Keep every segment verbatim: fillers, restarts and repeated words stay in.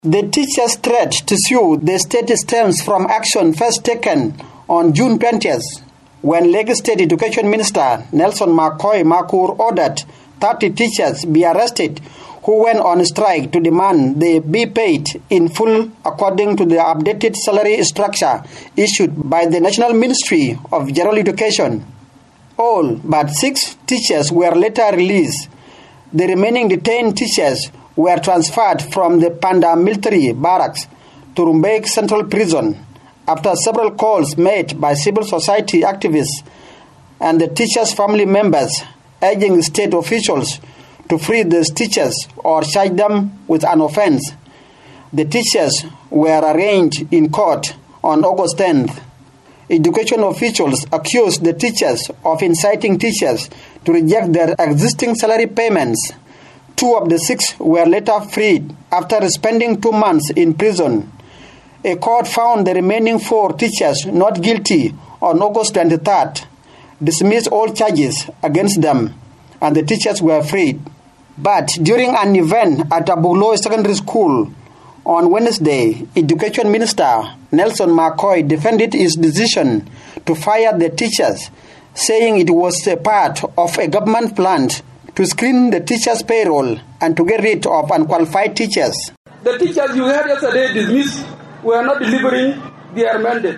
The teachers' threat to sue the state stems from action first taken on June twentieth, when Lagos State Education Minister Nelson McCoy Makur ordered thirty teachers be arrested who went on strike to demand they be paid in full according to the updated salary structure issued by the National Ministry of General Education. All but six teachers were later released. The remaining detained teachers were transferred from the Panda military barracks to Rumbek Central Prison after several calls made by civil society activists and the teachers' family members urging state officials to free these teachers or charge them with an offense. The teachers were arraigned in court on August tenth. Education officials accused the teachers of inciting teachers to reject their existing salary payments. Two of the six were later freed after spending two months in prison. A court found the remaining four teachers not guilty on August twenty-third, dismissed all charges against them, and the teachers were freed. But during an event at Abuloy Secondary School on Wednesday, Education Minister Nelson McCoy defended his decision to fire the teachers, saying it was a part of a government plan to screen the teachers' payroll and to get rid of unqualified teachers. The teachers you heard yesterday dismissed were not delivering their mandate,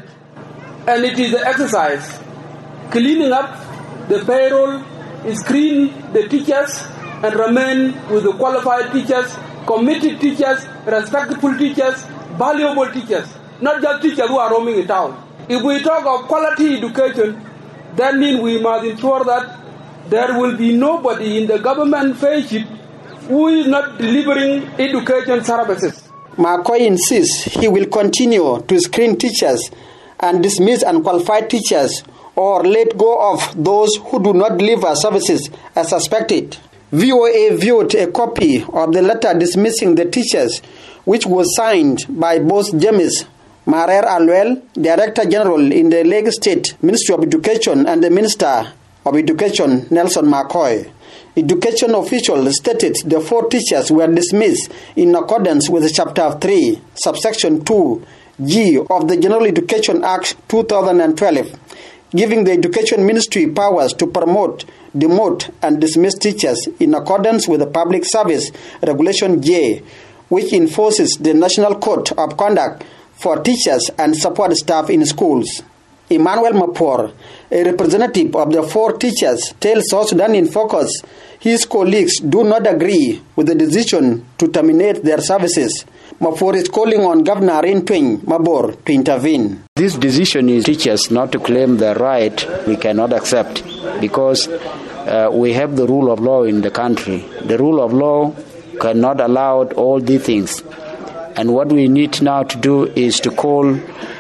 and it is the exercise cleaning up the payroll, screen the teachers, and remain with the qualified teachers, committed teachers, respectful teachers, valuable teachers, not just teachers who are roaming in town. If we talk of quality education, that means we must ensure that there will be nobody in the government face who is not delivering education services. McCoy insists he will continue to screen teachers and dismiss unqualified teachers or let go of those who do not deliver services as suspected. V O A viewed a copy of the letter dismissing the teachers, which was signed by both James Marer Alwell, Director General in the Lagos State Ministry of Education, and the Minister of Education, Nelson McCoy. Education officials stated the four teachers were dismissed in accordance with Chapter three, Subsection two G of the General Education Act two thousand twelve, giving the Education Ministry powers to promote, demote, and dismiss teachers in accordance with the Public Service Regulation J, which enforces the National Code of Conduct for teachers and support staff in schools. Emmanuel Mapor, a representative of the four teachers, tells South Sudan in Focus his colleagues do not agree with the decision to terminate their services. Mapor is calling on Governor Rintweng Mabor to intervene. This decision is teachers not to claim their right. We cannot accept because uh, we have the rule of law in the country. The rule of law cannot allow all these things. And what we need now to do is to call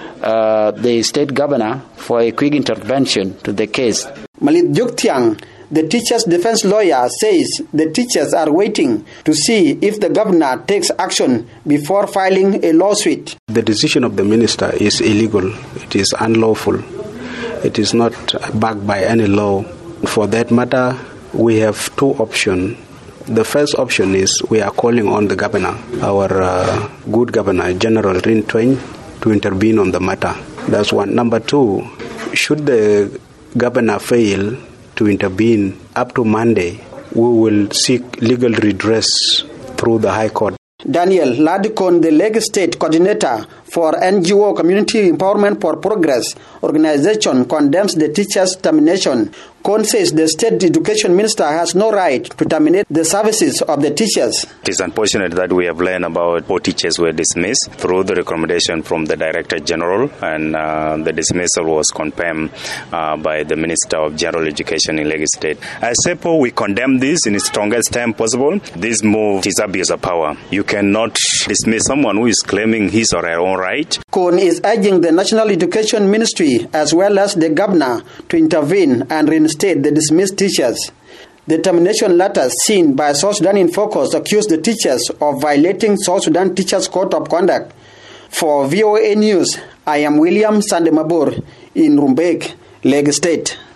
uh, the state governor for a quick intervention to the case. Malit Juktiang, the teacher's defense lawyer, says the teachers are waiting to see if the governor takes action before filing a lawsuit. The decision of the minister is illegal. It is unlawful. It is not backed by any law. For that matter, we have two options. The first option is we are calling on the governor, our uh, good governor, General Rintweng, to intervene on the matter. That's one. Number two, should the governor fail to intervene up to Monday, we will seek legal redress through the High Court. Daniel Ladikon, the Lagos State Coordinator for N G O Community Empowerment for Progress organization, condemns the teachers' termination. Kon says the State Education Minister has no right to terminate the services of the teachers. It is unfortunate that we have learned about four teachers were dismissed through the recommendation from the Director General, and uh, the dismissal was confirmed uh, by the Minister of General Education in Lagos State. As SEPO, we condemn this in the strongest term possible. This move is abuse of power. You cannot dismiss someone who is claiming his or her own right. Kon is urging the National Education Ministry as well as the governor to intervene and reinstate the dismissed teachers. The termination letter seen by South Sudan in Focus accused the teachers of violating South Sudan Teachers Code of Conduct. For V O A News, I am William Sandemabur in Rumbek, Lagos State.